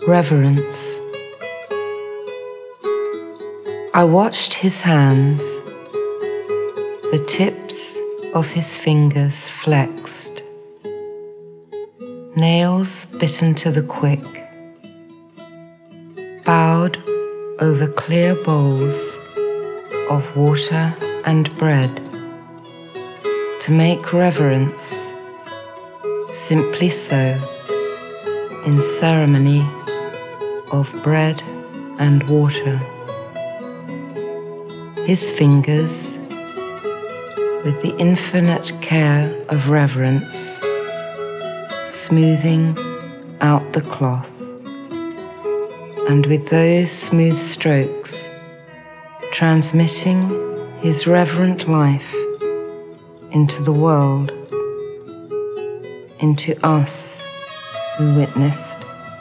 Reverence. I watched his hands, the tips of his fingers flexed, nails bitten to the quick, bowed over clear bowls of water and bread, to make reverence simply so, in ceremony of bread and water. His fingers, with the infinite care of reverence, smoothing out the cloth, and with those smooth strokes transmitting his reverent life into the world, into us who witnessed,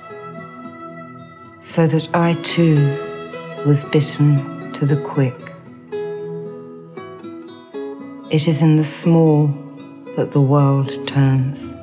so that I too was bitten to the quick. It is in the small that the world turns.